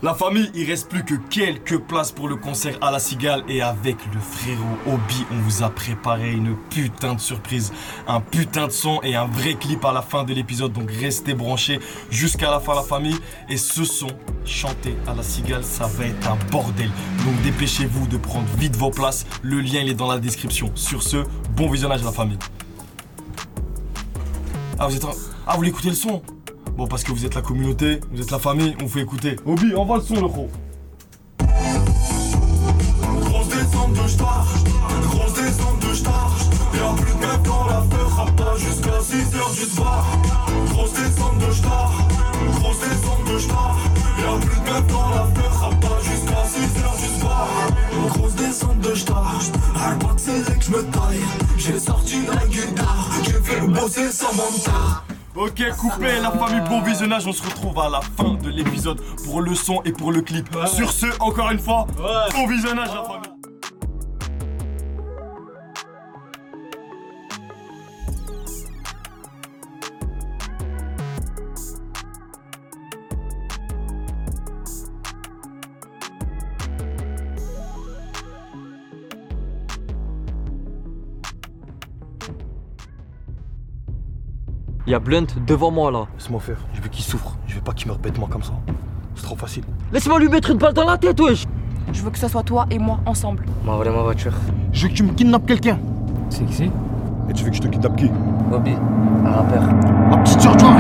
La famille, il reste plus que quelques places pour le concert à la Cigale et avec le frérot Obi, on vous a préparé une putain de surprise, un putain de son et un vrai clip à la fin de l'épisode, donc restez branchés jusqu'à la fin la famille. Et ce son chanté à la Cigale, ça va être un bordel, donc dépêchez-vous de prendre vite vos places, le lien il est dans la description. Sur ce, bon visionnage la famille. Ah vous voulez écouter le son? Bon, parce que vous êtes la communauté, vous êtes la famille, on fait écouter. Obi, envoie le son, le gros. Grosse descente de star, grosse descente de star. Y'a plus de meufs dans la feu, rapta jusqu'à 6h du soir. Grosse descente de star, grosse descente de star. Y'a plus de meufs dans la feu, rapta jusqu'à 6h du soir. Grosse descente de star, Arbat c'est là que j'me taille. J'ai sorti la guitare, j'ai fait bosser sans mental. Ok, coupé la famille, bon visionnage, on se retrouve à la fin de l'épisode pour le son et pour le clip. Ouais. Sur ce, encore une fois, bon visionnage la famille. Y'a Blunt devant moi là. Laisse-moi faire, je veux qu'il souffre, je veux pas qu'il meure bêtement comme ça. C'est trop facile. Laisse-moi lui mettre une balle dans la tête, wesh. Je veux que ce soit toi et moi ensemble. M'envoie ma voiture. Je veux que tu me kidnappes quelqu'un. C'est qui c'est? Et tu veux que je te kidnappe qui? Bobby, un rappeur. Ma petite sœur George.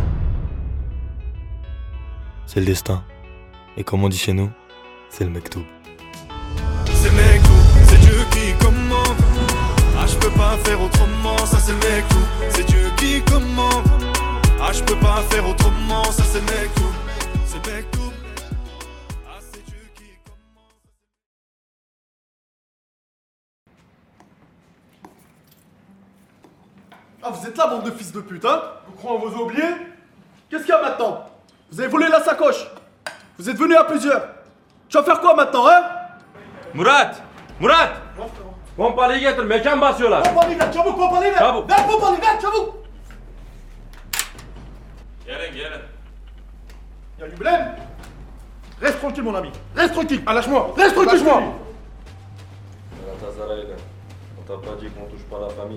C'est le destin. Et comme on dit chez nous, c'est le mektoub. C'est le mektoub, c'est Dieu qui commande. Ah je peux pas faire autrement, ça c'est le mektoub. C'est Dieu qui commande. Ah je peux pas faire autrement, ça c'est le mektoub. C'est le mektoub. Ah c'est Dieu qui commande. Ah vous êtes là bande de fils de pute hein? Vous croyez on vous a oublié? Qu'est-ce qu'il y a maintenant? Vous avez volé la sacoche. Vous êtes venus à plusieurs. Tu vas faire quoi maintenant hein? Murat! Pompa liget المكان basıyorlar. Pompa liget çabuk pompa liget. Çabuk. Ver pompa liget çabuk. Gelin. Y'a du blême. Reste tranquille mon ami. Reste tranquille. Ah lâche-moi. Reste tranquille je m'en. On t'a pas dit qu'on touche pas la famille.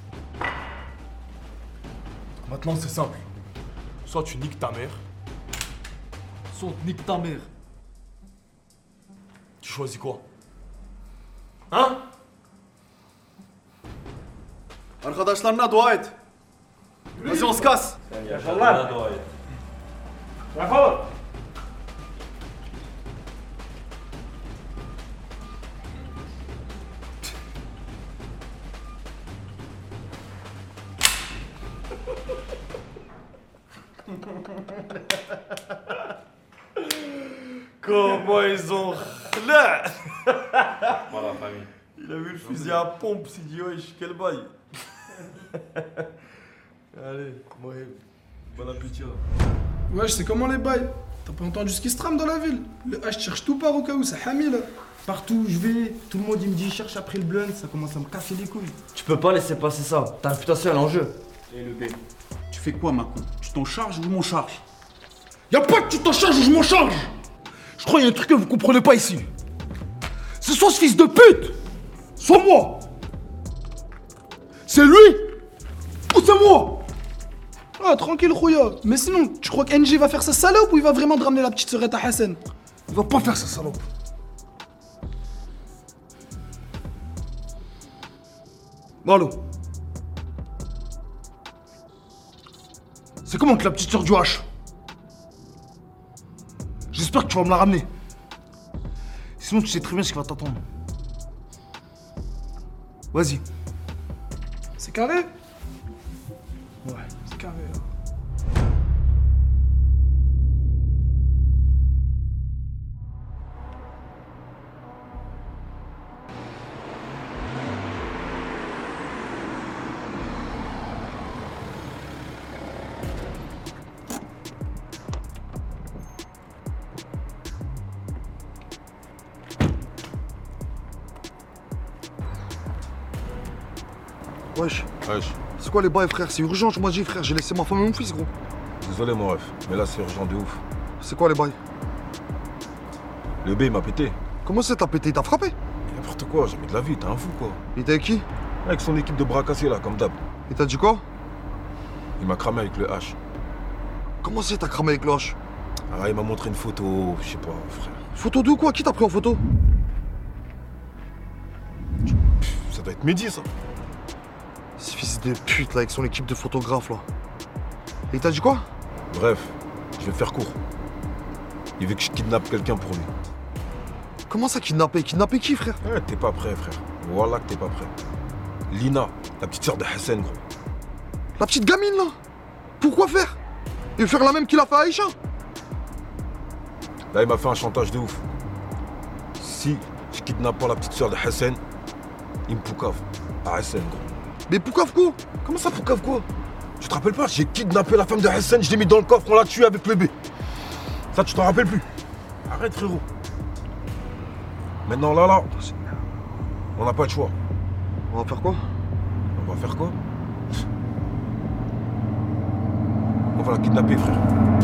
Maintenant c'est simple. Soit tu niques ta mère. Soit on te nique ta mère. Tu choisis quoi? Hein? Arkadaşlarına dua et. Vas-y on se casse. Sen yaşadığına dua et. Defol. Comment ils ont... Là. Pas la famille. Il a vu le fusil à pompe, il s'est dit wesh, quel bail. Allez, moi, bon appétit là. Wesh, c'est comment les bails? T'as pas entendu ce qui se trame dans la ville? Le H cherche tout part au cas où, c'est Hami là. Partout où je vais, tout le monde il me dit cherche après le blunt, ça commence à me casser les couilles. Tu peux pas laisser passer ça. Ta réputation elle est en jeu. Et le B, tu fais quoi maintenant? Tu t'en charges ou je m'en charge? Y'a pas que tu t'en charges ou je m'en charge! Je crois qu'il y a un truc que vous comprenez pas ici. C'est soit ce fils de pute, soit moi. C'est lui ou c'est moi? Ah, tranquille, Khouya. Mais sinon, tu crois qu'NG va faire sa salope ou il va vraiment te ramener la petite sœurette à Hassan? Il va pas faire ça, salope. Allô? C'est comment que la petite sœur du H? J'espère que tu vas me la ramener. Sinon, tu sais très bien ce qui va t'attendre. Vas-y. C'est carré? Ouais. C'est carré là. Wesh. C'est quoi les bails, frère? C'est urgent, tu m'as dit, frère. J'ai laissé ma femme et mon fils, gros. Désolé, mon ref, mais là, c'est urgent de ouf. C'est quoi les bails? Le B il m'a pété. Comment ça t'as pété? Il t'a frappé? N'importe quoi, jamais de la vie, t'es un fou quoi. Il était avec qui? Avec son équipe de bras cassés là, comme d'hab. Il t'a dit quoi? Il m'a cramé avec le H. Comment ça t'as cramé avec le H? Ah, il m'a montré une photo, je sais pas, frère. Photo de quoi? Qui t'a pris en photo? Ça doit être Mehdi ça. Ce fils de pute là avec son équipe de photographes là. Et il t'a dit quoi? Bref, je vais faire court. Il veut que je kidnappe quelqu'un pour lui. Comment ça kidnapper? Kidnapper qui frère? T'es pas prêt frère. Voilà que t'es pas prêt. Lina, la petite sœur de Hassan gros. La petite gamine là? Pourquoi faire? Il veut faire la même qu'il a fait à Aïcha? Là il m'a fait un chantage de ouf. Si je kidnappe pas la petite sœur de Hassan, il me poucave à Hassan gros. Mais poucave quoi? Comment ça poucave quoi? Tu te rappelles pas? J'ai kidnappé la femme de Hassan, je l'ai mis dans le coffre, on l'a tué avec le bébé. Ça tu t'en rappelles plus? Arrête frérot. Maintenant là, on n'a pas le choix. On va faire quoi? On va faire quoi? On va la kidnapper frère.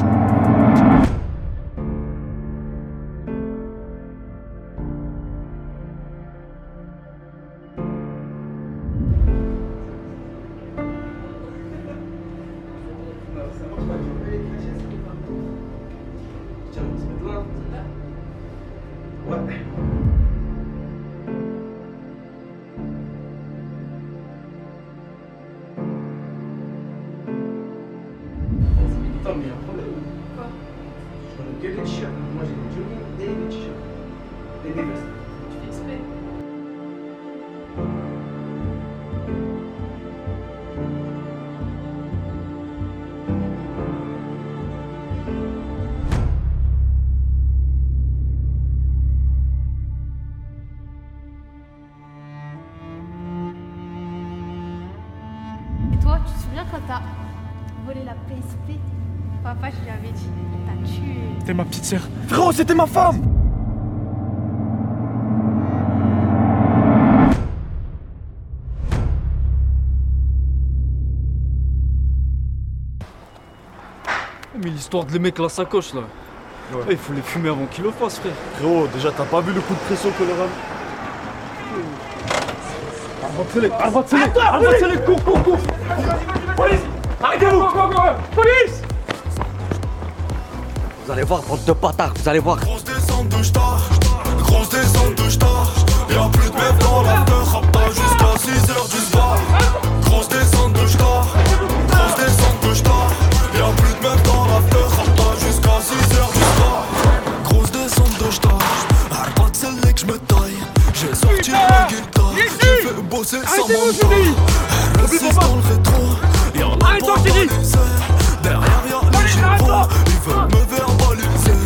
Attends, mais il y a un problème. Quoi? Je donne que des t-shirts. Moi j'ai des joggings et des t-shirts. Et des vestes. Tu fais exprès. Et toi, tu te souviens quand t'as volé la PSP? Papa, je lui avais dit, t'as tué. T'es ma petite sœur. Frérot, c'était ma femme! Mais l'histoire de les mecs la sacoche là. Ouais. Il faut les fumer avant qu'ils le fassent, frère. Frérot, déjà t'as pas vu le coup de pression que leur a mis? Avancez-les, cours! Police! Arrêtez-vous! Police! Vous allez voir, bande de bâtards, vous allez voir. Grosse descente de star, grosse descente de star. Y'a plus de meufs dans la peur, rappe pas jusqu'à 6h du soir. Grosse descente de star, grosse descente de star. Y'a plus de meufs dans la peur, rappe pas jusqu'à 6h du soir. Grosse descente de star, arrête pas de celle que j'me taille. J'ai sorti la guitare, j'ai fait bosser sans mandat. Résiste dans le rétro, y'en a pas dans les airs. Derrière y'a les gyros, ils veulent me verbaliser.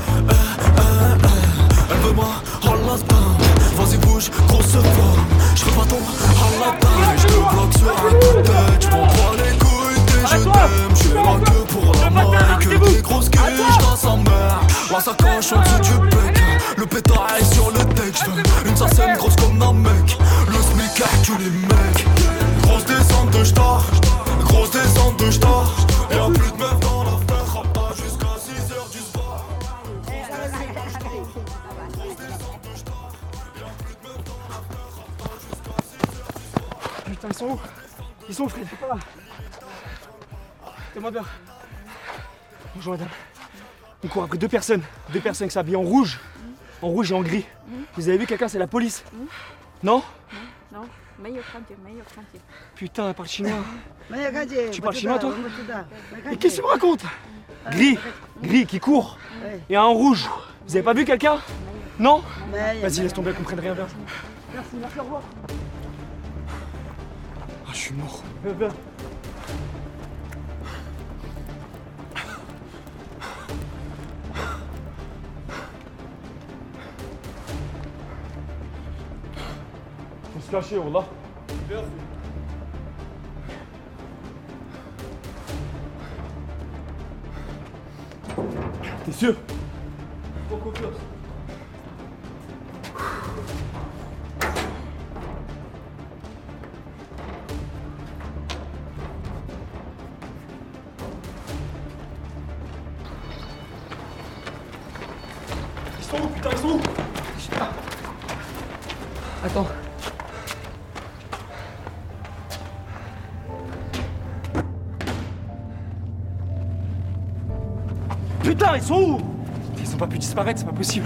Elle veut moi, Allah spam. Vas-y bouge, grosse forme. J'fais pas ton Allah. J'te bloque sur un coup de tête. J'prends pas les couilles et je t'aime. J'suis là que pour la maille. Que des grosses quiches dans sa mère. La sacoche en dessous du bec. Le pétard est sur le deck. J'veux une sarcène grosse comme un mec. Le smic tue les mecs. Grosse descente de star, grosse descente de star. Y'a plus de meufs dans la fenêtre, rappe pas jusqu'à 6h du soir. Putain, ils sont où? Ils sont où, frère? Pas là. Demande-leur. Bonjour, madame. On court après deux personnes qui s'habillent en rouge et en gris. Vous avez vu quelqu'un? C'est la police. Non? Non, meilleur crainte, meilleur crainte. Putain, elle parle chinois. Tu parles chinois, toi? Mais qu'est-ce que tu me racontes? Gris qui court et un en rouge. Vous avez pas vu quelqu'un? Non? Vas-y, laisse tomber, comprenne rien. Merci, au revoir. Ah, je suis mort. Viens. Faut se cacher, Wallah. T'es sûr? Faut confiance. sont où, putain, ils sont où? Attends. Putain, ils sont où? Ils ont pas pu disparaître, c'est pas possible.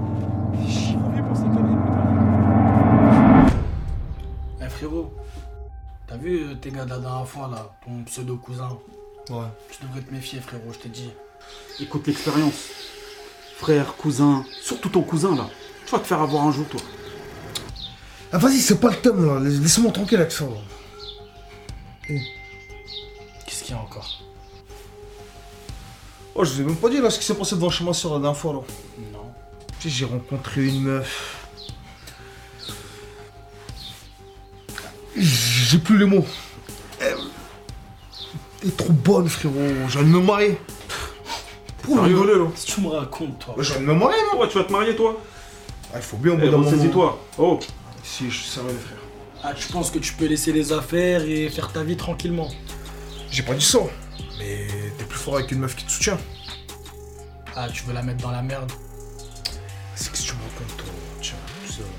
Eh frérot, t'as vu tes gars de la dernière fois là, ton pseudo cousin? Ouais. Tu devrais te méfier frérot, je te dis. Écoute l'expérience. Frère, cousin, surtout ton cousin là. Tu vas te faire avoir un jour, toi. Ah, vas-y, c'est pas le thème là. Laisse-moi tranquille avec ça. Là. Qu'est-ce qu'il y a encore? Oh, je vous ai même pas dit là ce qui s'est passé devant chez ma soeur la dernière fois là. Non. Tu sais, j'ai rencontré une meuf. J'ai plus les mots. Elle est trop bonne, frérot. J'ai envie de me marier. Pour rigoler là. Si tu me racontes toi. J'ai envie de me marier, non? Ouais, tu vas te marier, toi. Ah, il faut bien au bout d'un moment. Saisis-toi. Oh. Si, je suis sérieux, les frères. Ah, tu penses que tu peux laisser les affaires et faire ta vie tranquillement? J'ai pas dit ça. Mais t'es plus fort avec une meuf qui te soutient. Ah, tu veux la mettre dans la merde? C'est que si tu me racontes, toi, tiens, tu sais.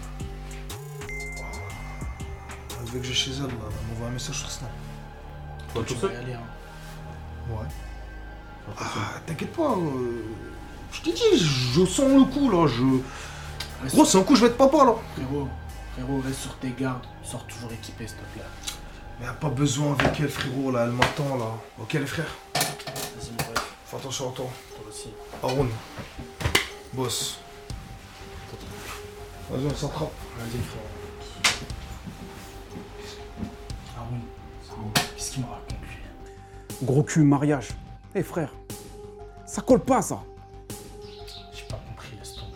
Elle veut que j'ai chez elle, là. Elle m'envoie un message sur Snap. Toi, tu vas y aller, hein. Ouais. Ah, t'inquiète pas. Je t'ai dit, je sens le coup, là. Gros, c'est un coup, je vais être papa, là. Frérot, reste sur tes gardes. Sors toujours équipé, s'il te plaît. Mais y'a pas besoin avec elle, frérot, là. Elle m'attend, là. Ok, les frères? Vas-y, mon frère. Fais attention à toi. Toi aussi. Haroun. Boss. Vas-y, on s'attrape. Vas-y, frérot. Haroun, qu'est-ce qu'il me raconte, lui? Gros cul, mariage. Eh frère, ça colle pas ça. J'ai pas compris, laisse tomber.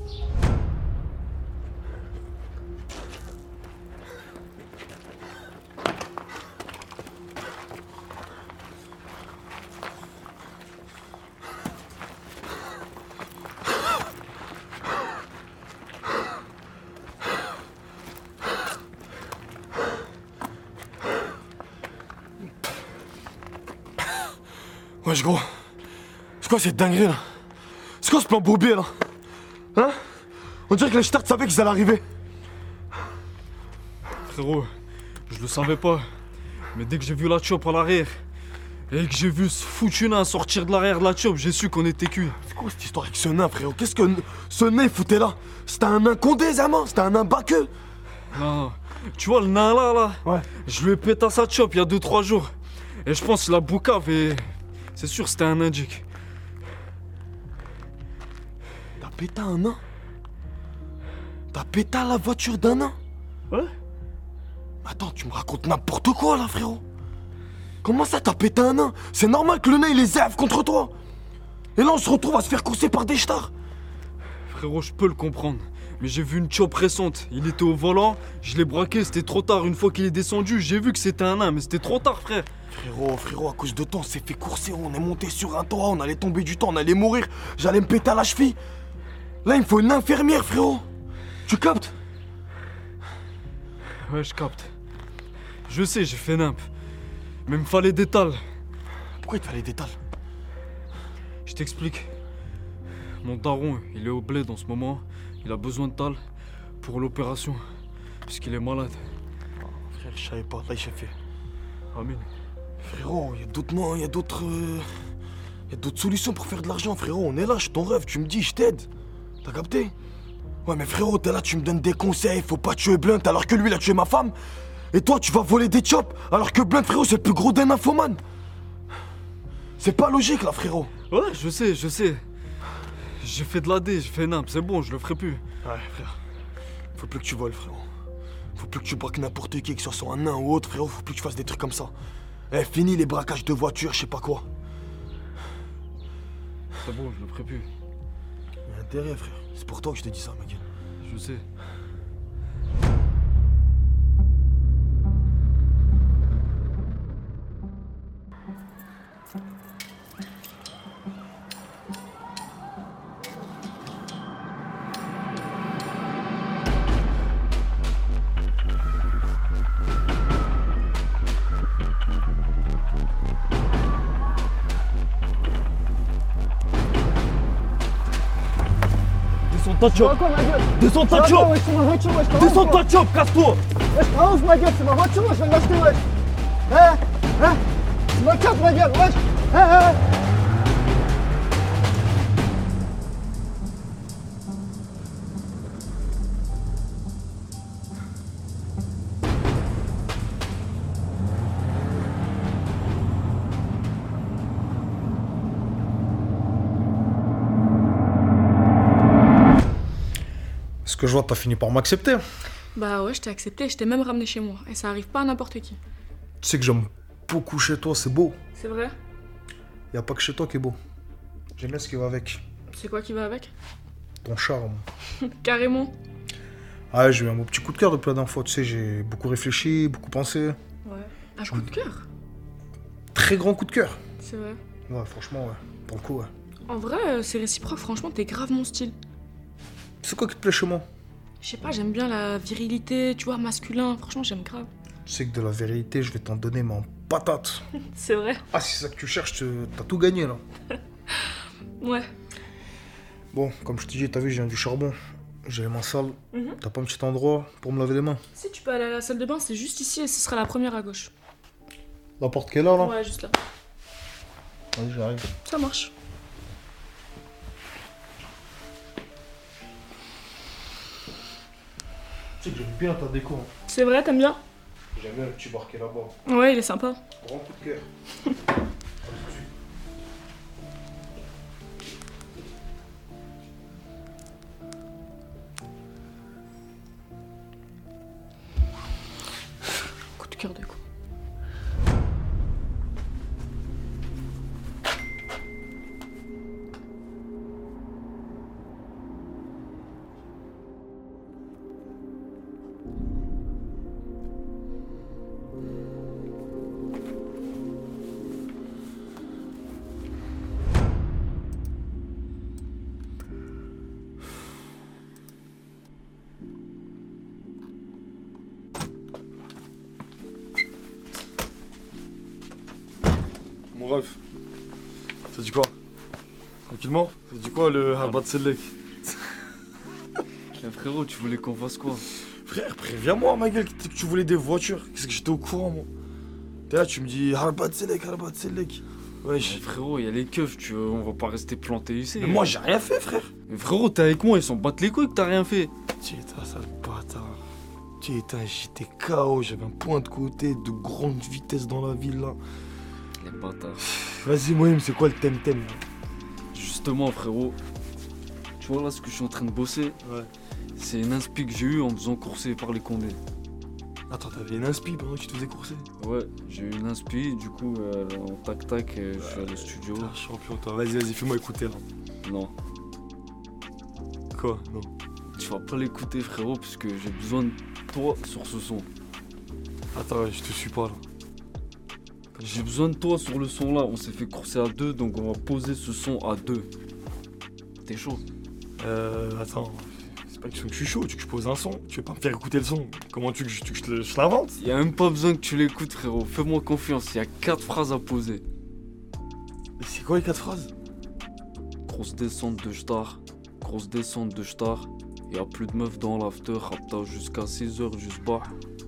Wesh gros, c'est quoi cette dinguerie là? C'est quoi ce plan bourbier là? Hein? On dirait que les shtards savaient qu'ils allaient arriver. Frérot, je le savais pas. Mais dès que j'ai vu la chop à l'arrière et que j'ai vu ce foutu nain sortir de l'arrière de la chop, j'ai su qu'on était cuit. C'est quoi cette histoire avec ce nain frérot? Qu'est-ce que ce nain foutait là? C'était un nain condé, Zaman? C'était un nain baqueux? Non, tu vois le nain là? Ouais. Je lui ai pété à sa chop il y a 2-3 jours. Et je pense la boucave et... C'est sûr c'était un indique. T'as pété un nain? T'as pété la voiture d'un nain? Ouais. Attends, tu me racontes n'importe quoi là frérot. Comment ça t'as pété un nain? C'est normal que le nain il les zève contre toi. Et là on se retrouve à se faire courser par des shtards. Frérot, je peux le comprendre. Mais j'ai vu une chop récente. Il était au volant, je l'ai braqué, c'était trop tard. Une fois qu'il est descendu, j'ai vu que c'était un nain, mais c'était trop tard, frère. Frérot, à cause de toi, on s'est fait courser. On est monté sur un toit, on allait tomber du temps, on allait mourir. J'allais me péter à la cheville. Là, il me faut une infirmière, frérot. Tu captes? Ouais, je capte. Je sais, j'ai fait nimp. Mais il me fallait des tales. Pourquoi il te fallait des tales? Je t'explique. Mon daron, il est au bled en ce moment. Il a besoin de tales pour l'opération. Puisqu'il est malade. Oh, frère, je savais pas. Là, il s'est fait. Amin. Frérot, il y a d'autres noms, il y a d'autres solutions pour faire de l'argent, frérot. On est là, je suis ton rêve, tu me dis, je t'aide. T'as capté? Ouais, mais frérot, t'es là, tu me donnes des conseils. Faut pas tuer Blunt alors que lui, il a tué ma femme. Et toi, tu vas voler des chops alors que Blunt, frérot, c'est le plus gros des nymphomanes. C'est pas logique, là, frérot. Ouais, je sais. J'ai fait de l'AD, j'ai fait nimp, c'est bon, je le ferai plus. Ouais, frère. Faut plus que tu voles, frérot. Faut plus que tu braques n'importe qui, que ce soit un nain ou autre, frérot. Faut plus que tu fasses des trucs comme ça. Eh, fini les braquages de voitures, je sais pas quoi. C'est bon, je le ferai plus. Il y a intérêt, frère. C'est pour toi que je t'ai dit ça, mec. Je sais. descends ta chop. quoi ma gueule? Descends ta Quoi, chop. wesh, c'est ma voiture, wesh, t'as Descends honte, ta chop, casse-toi. wesh, t'as honte, ma gueule, c'est ma voiture, wesh, je viens de l'acheter, wesh. Hein? C'est ma carte, ma gueule, wesh. Ce que je vois, t'as fini par m'accepter. Bah ouais, je t'ai accepté, je t'ai même ramené chez moi. Et ça arrive pas à n'importe qui. Tu sais que j'aime beaucoup chez toi, c'est beau. C'est vrai? Y a pas que chez toi qui est beau. J'aime bien ce qui va avec. C'est quoi qui va avec? Ton charme. Carrément. Ah, j'ai eu un beau petit coup de cœur depuis la dernière fois. Tu sais, j'ai beaucoup réfléchi, beaucoup pensé. Ouais. Un coup de cœur? Très grand coup de cœur. C'est vrai. Ouais, franchement, ouais. Pour le coup, ouais. En vrai, c'est réciproque, franchement, t'es grave mon style. C'est quoi qui te plaît chez moi? Je sais pas, j'aime bien la virilité, tu vois, masculin. Franchement, j'aime grave. Tu sais que de la vérité, je vais t'en donner, mais en patate. C'est vrai? Ah, si c'est ça que tu cherches, t'as tout gagné, là. Ouais. Bon, comme je te dis, t'as vu, je viens du charbon. J'ai les mains sales. Mhm. T'as pas un petit endroit pour me laver les mains? Si tu peux aller à la salle de bain, c'est juste ici et ce sera la première à gauche. La porte qui est là, là? Ouais, juste là. Vas-y, j'arrive. Ça marche. Tu sais que j'aime bien ta déco. C'est vrai, t'aimes bien? J'aime bien le petit bar qui est là-bas. Ouais, il est sympa. Grand coup de cœur. Coup de cœur de coup. Mon ref, ça dit quoi? Tranquillement? Ça dit quoi le Harbat Selek? Frérot, tu voulais qu'on fasse quoi? Frère, préviens-moi ma gueule que tu voulais des voitures. Qu'est-ce que j'étais au courant moi? T'es là, tu me dis Harbat Selek, Harbat Selek. Wesh. Frérot, y a les keufs, on va pas rester plantés ici. Mais moi j'ai rien fait frère. Mais frérot, t'es avec moi, ils s'en battent les couilles que t'as rien fait. Tiens, sale bâtard. Tiens, j'étais KO, j'avais un point de côté, de grande vitesse dans la ville là. Les bâtards. Vas-y Moïm, c'est quoi le thème? Justement frérot, tu vois là ce que je suis en train de bosser? Ouais. C'est une inspi que j'ai eue en me faisant courser par les condés. Attends, t'avais une inspi pendant que tu te faisais courser? Ouais, j'ai eu une inspi, du coup en tac-tac, je suis allé au studio. Ah, champion toi, vas-y, fais-moi écouter là. Non. Quoi? Non. Tu vas pas l'écouter frérot, parce que j'ai besoin de toi sur ce son. Attends, je te suis pas là. J'ai besoin de toi sur le son là, on s'est fait courser à deux, donc on va poser ce son à deux. T'es chaud? Attends, c'est pas question que je suis chaud, tu veux que je pose un son? Tu veux pas me faire écouter le son? Comment tu veux que je l'invente? Y'a même pas besoin que tu l'écoutes frérot, fais-moi confiance, y a 4 phrases à poser. Mais c'est quoi les 4 phrases? Grosse descente de star, grosse descente de star. Y'a plus de meufs dans l'after, rapta jusqu'à 6h, juste bas.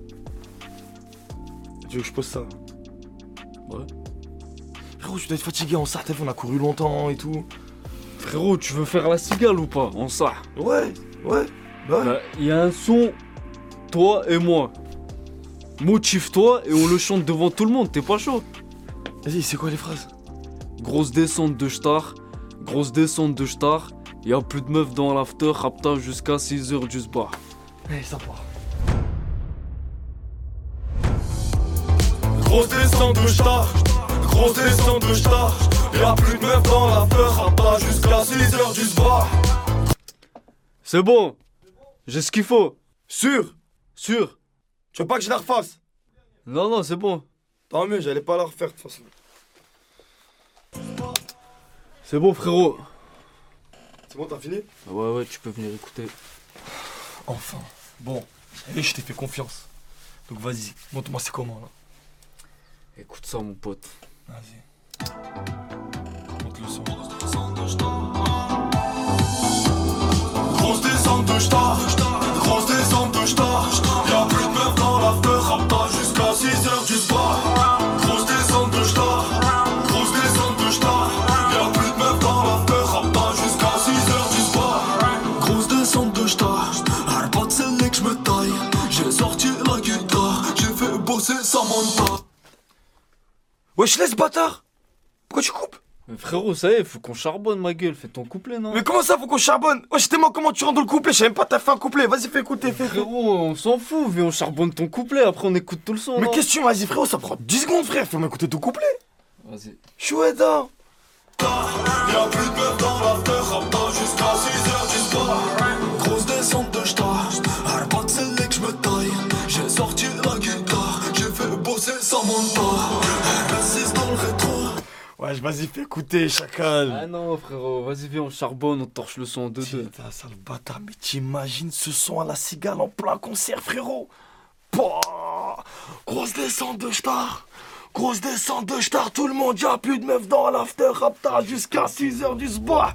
Tu veux que je pose ça? Ouais. Frérot, tu dois être fatigué en sartef, on a couru longtemps et tout. Frérot, tu veux faire la cigale ou pas? En ça? Ouais. Bah, y a un son, toi et moi. Motive-toi et on le chante devant tout le monde, t'es pas chaud? Vas-y, c'est quoi les phrases? Grosse descente de star, grosse descente de star. Y'a plus de meufs dans l'after, rapta jusqu'à 6h du sbar. Allez, ça part. Grosse descente de star, grosse descente de star. Y'a plus de meufs dans l'after, rapta jusqu'à 6h du soir. C'est bon, j'ai ce qu'il faut. Sûr? Sûr. Tu veux pas que je la refasse? Non, c'est bon. Tant mieux, j'allais pas la refaire de toute façon. C'est bon frérot. C'est bon, t'as fini? Ouais, tu peux venir écouter. Enfin. Bon, et je t'ai fait confiance. Donc vas-y, montre-moi c'est comment là. Écoute ça mon pote. Vas-y. Monte le son. Grosse descente de star, grosse descente de star. Y'a plus de meufs dans l'after, rapta jusqu'à 6h du soir. Grosse descente de star, grosse descente de star. Y'a plus de meufs dans l'after, rapta jusqu'à 6h du soir. Grosse descente de star, Arbat c'est là que je me taille. J'ai sorti la guitare, j'ai fait bosser Samantha. Wesh, laisse bâtard. Pourquoi tu coupes? Mais frérot, ça y est, faut qu'on charbonne ma gueule, fais ton couplet, non? Mais comment ça, faut qu'on charbonne? Wesh, t'es moi, comment tu rentres dans le couplet? Je sais même pas, t'as fait un couplet. Vas-y, fais écouter, fais. Frérot, on s'en fout, viens, on charbonne ton couplet, après on écoute tout le son. Mais question, vas-y, frérot, ça prend 10 secondes, frère. Fais-moi écouter ton couplet. Vas-y. Chouette, hein. Y'a plus de meufs dans l'after, rapta jusqu'à 6h du soir. Grosse descente de star, Arbat c'est là que je me taille. J'ai sorti la guitare, j'ai fait bosser Samantha. Raciste dans le rétro. Wesh, vas-y, fais écouter, chacal. Ah non, frérot, vas-y, viens, on charbonne, on torche le son en 2-2. Putain, sale bâtard, mais t'imagines ce son à la cigale en plein concert, frérot. Pouah, grosse descente de star. Grosse descente de star, tout le monde, y'a plus de meufs dans l'after, rapta jusqu'à 6h du soir.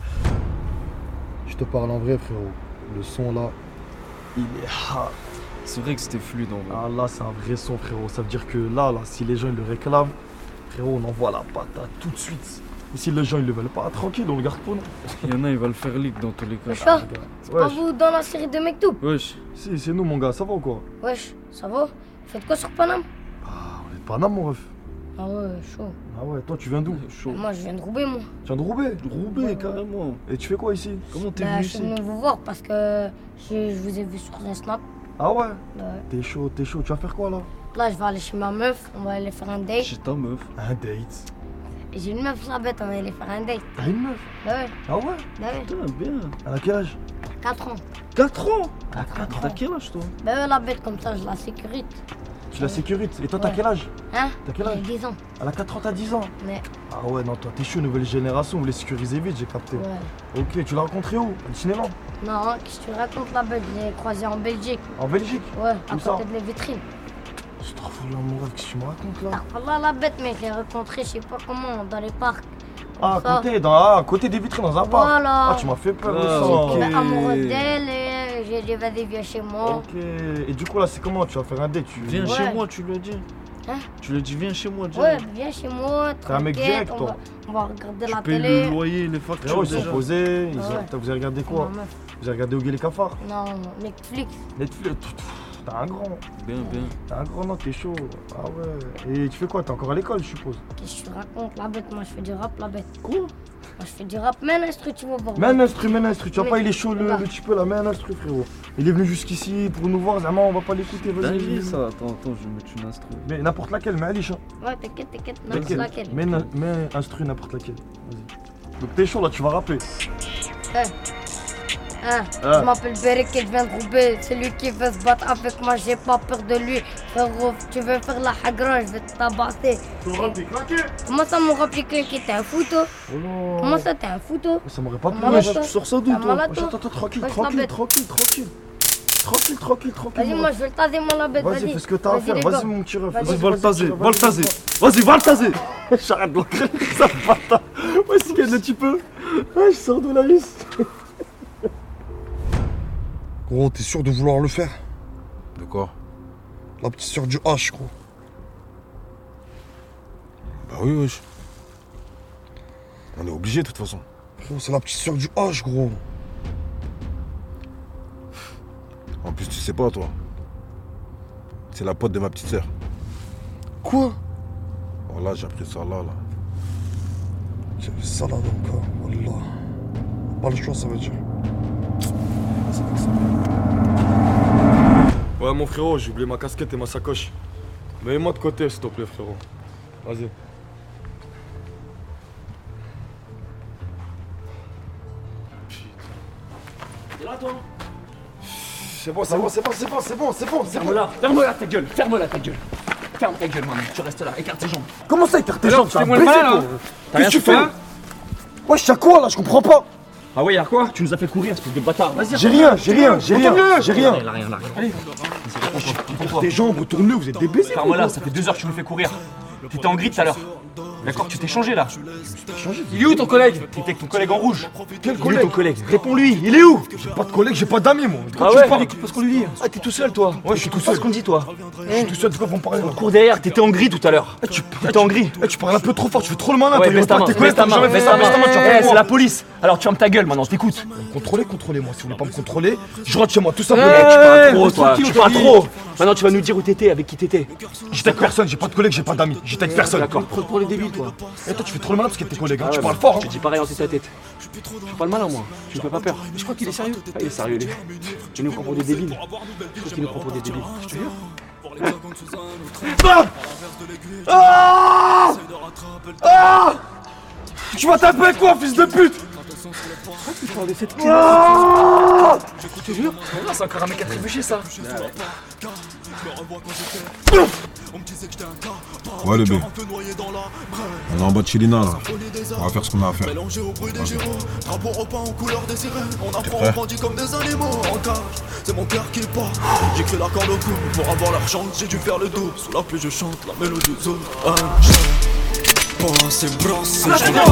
Je te parle en vrai, frérot. Le son là, Il est hard. C'est vrai que c'était fluide en vrai. Ah là, c'est un vrai son, frérot. Ça veut dire que là, si les gens ils le réclament, frérot, on envoie la patate tout de suite. Et si les gens ils le veulent pas, tranquille, on le garde pour nous. Il y en a, il va le faire leak dans tous les cas. Wesh, là, c'est pas vous dans la série de Mektoub? Wesh. Si, c'est nous, mon gars, ça va ou quoi? Wesh, ça va? Vous faites quoi sur Paname? Ah, on est de Paname, mon ref. Ah ouais, chaud. Ah ouais, toi, tu viens d'où? Chaud. Moi, je viens de Roubaix, moi. Tu viens de Roubaix? Roubaix, carrément. Et tu fais quoi ici? Comment t'es Bah, venu je suis ici? venu vous voir parce que je vous ai vu sur les snaps. Ah ouais? Ouais. T'es chaud, t'es chaud. Tu vas faire quoi là? Là, je vais aller chez ma meuf, on va aller faire un date. Chez ta meuf. Un date? Et j'ai une meuf, la bête, on va aller faire un date. T'as une meuf? Bah ouais, Ah ouais? bah ouais. Putain, bien. Elle a quel âge? 4 ans. 4 ans? Elle a 4 T'as ans. quel âge toi? Bah ouais, la bête, comme ça, je la sécurite. Tu la sécurites. Et toi, t'as Ouais. quel âge? Hein? T'as quel âge? J'ai 10 ans. Elle a 4 ans, t'as 10 ans. Mais, Ah ouais, non, toi, t'es chaud, nouvelle génération. Vous les sécurisez vite, j'ai capté. ouais. Ok, tu l'as rencontré où? À Disneyland? Non, qu'est-ce que tu racontes, la bête? Je l'ai croisée en Belgique. En Belgique? Ouais, à Où ça? côté de les vitrines. Astaghfirullah, mon rêve, qu'est-ce que tu me racontes là? Voilà, la bête, mec, je l'ai rencontrée, je sais pas comment, dans les parcs. Ah, ça. à côté des vitrines dans un parc. Voilà. Ah, tu m'as fait peur, Ah, le sang. ok. Je suis tombé amoureux d'elle et j'ai dit, vas-y, viens chez moi. Ok. Et du coup, là, c'est comment? Tu vas faire un date? Viens Ouais. chez moi, tu lui as dit. Hein? Tu lui as dit, viens chez moi, déjà. Ouais, viens chez moi, T'es un mec t'inquiète, direct, on toi. va, on va regarder Tu la payes télé. le loyer, les factures Frérot, ils sont déjà. posés. Ouais. Vous avez regardé quoi? Ma meuf. Vous avez regardé Hugues et les cafards? Non, Netflix. Netflix. T'es un grand. Bien, bien. T'es un grand, non, t'es chaud. Ah ouais. Et tu fais quoi? T'es encore à l'école, je suppose? Qu'est-ce que tu racontes, la bête? Moi, je fais du rap, la bête. Quoi? Moi, je fais du rap, mets l'instru, tu vas voir. Mets un instru. Tu vois Mais- pas, il est chaud le Regarde. petit peu là. Mets un instru, frérot. Il est venu jusqu'ici pour nous voir. Zama, on va pas l'écouter. Vas-y. Dinguerie ça. Attends, je vais mettre une instru. Mais n'importe laquelle, mais Alice. Ouais, t'inquiète, n'importe laquelle. Mets instru n'importe laquelle. Vas-y. Donc t'es chaud là, tu vas rapper. Je m'appelle Beric et je viens de Roubaix. Celui qui veut se battre avec moi, j'ai pas peur de lui. Frérot, tu veux faire la hagra, je vais te tabasser. Comment ça, mon rap claqué? T'es un fouto? Oh non. Comment ça, t'es un fouto? Ça m'aurait pas plu. Malade, Wesh, toi. tu sors ça d'où T'es toi? malade, Wesh, toi. attends, tranquille, Wesh, la tranquille, bête. tranquille. Tranquille. Vas-y, moi, je vais le taser, moi, la bête. Vas-y, fais ce que t'as à faire. les gars. Vas-y, mon petit ref. Vas-y, Va le taser, vas-y, va le taser. Vas-y, va le taser. J'arrête de l'encrer, ça bâtard. Ouais, si gagne un petit peu. Ouais, je sors de la liste. Gros, t'es sûr de vouloir le faire? De quoi? La petite sœur du H, gros. Bah oui, wesh. On est obligé de toute façon. Frérot, c'est la petite sœur du H, gros. En plus, tu sais pas, toi. C'est la pote de ma petite sœur. Quoi? Voilà, j'ai appris ça là. J'avais salade encore, wallah. Pas le choix, ça veut dire. Ouais, mon frérot, j'ai oublié ma casquette et ma sacoche. Mets-moi de côté, s'il te plaît, frérot. Vas-y. T'es là, toi? C'est bon. Ferme-la ta gueule, ferme ta gueule, maman, tu restes là, écarte tes jambes. Comment ça, écarte tes Alors, jambes? Tu fais-moi as le baisé, malin, toi. là. T'as Qu'est-ce que tu rien fais? fait, Wesh, y'a quoi là? Je comprends pas. Ah ouais, y'a quoi? Tu nous as fait courir, espèce de bâtard. Vas-y, J'ai rien. Rien. Allez, Tes jambes, retourne-le, vous êtes des baisés. ferme-la, ça fait 2 heures que tu nous fais courir. T'étais en gris tout à l'heure. D'accord, tu t'es changé là. Il est où ton collègue? Il était avec ton collègue en rouge. Quel Il est où collègue? ton collègue? Réponds-lui, il est où? J'ai pas de collègue, j'ai pas d'amis, moi. De quoi Ah tu ouais, parles? écoute pas ce qu'on lui dit. Ah, t'es tout seul toi. Ouais, je suis tout Écoute pas seul. ce qu'on dit toi. Je suis tout seul, de quoi vous me parlez là? Cours derrière, t'étais en gris tout à l'heure. T'étais en gris. Tu parles un peu trop fort, tu fais trop le malin. Ouais, t'as baisse ta main, tes baisse collègues, ta t'as main, jamais fait baisse ça, ta main. baisse ta main, tu vas Eh, faire c'est quoi? la police. Alors tu fermes ta gueule maintenant, je t'écoute. Contrôlez-moi. Si vous voulez pas me contrôler, je rentre chez moi, tout Eh, simplement. tu parles trop toi, tu parles trop. Maintenant tu vas nous dire où t'étais, avec qui t'étais. J'étais avec personne, j'ai pas de collègue, j'ai pas d'amis. J'étais avec personne. D'accord, pour les débiles toi. Et toi, tu fais trop le malin parce que t'es collègue, hein. Ah Tu ouais, parles bah, fort, hein. Je te dis pareil en tête à tête. Je parle malin moi, tu me fais pas peur. Mais je crois qu'il est sérieux. Ah, il est sérieux lui. Il nous prend pour des débiles. Je crois qu'il nous prend pour des débiles. Je te jure. Tu vas taper avec quoi, fils de pute? Tu parles de cette je te jure. C'est encore un mec à trébucher ça. Ouais, le B. On est en bas de Chilina là. On va faire ce qu'on a à faire. C'est mon cœur qui part. J'ai créé la corde au cou pour avoir l'argent. J'ai dû faire le dos. Sous la pluie je chante la mélodie de c'est brossé.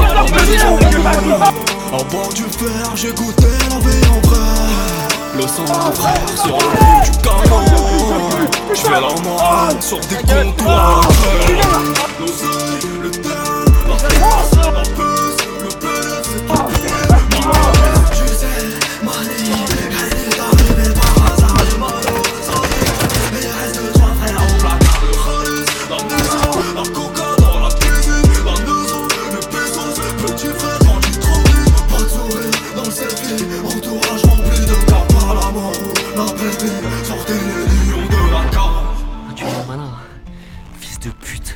En bord du fer, j'ai goûté la vie en vrai. Le sang de frère sur le bout du canon. J'fais la morale sur des comptoirs. L'oseille, le terrain, la force, la puce, le pédé, c'est tout. Tu sais, ma ligne, elle est arrivée par hasard. Les malos, ça y est, il reste que toi frère. Au placard, le khalis, la maison, la coca dans la cuisine. La maison, le pesos, petit frère grandit trop vite. Pas de sourire dans le selfie, entourage rempli de cas par la mort. La pépé, sortez les lions de la cave. Tu es un malin, fils de pute.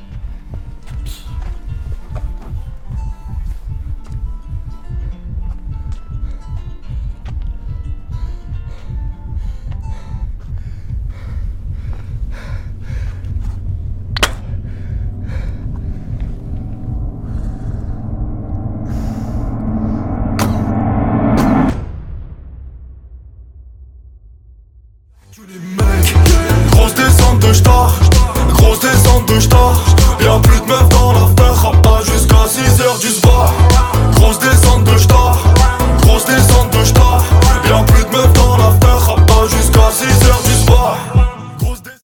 Grosse descente de star, grosse descente de star. Y'a plus de meufs dans l'affaire, pas jusqu'à 6h du soir.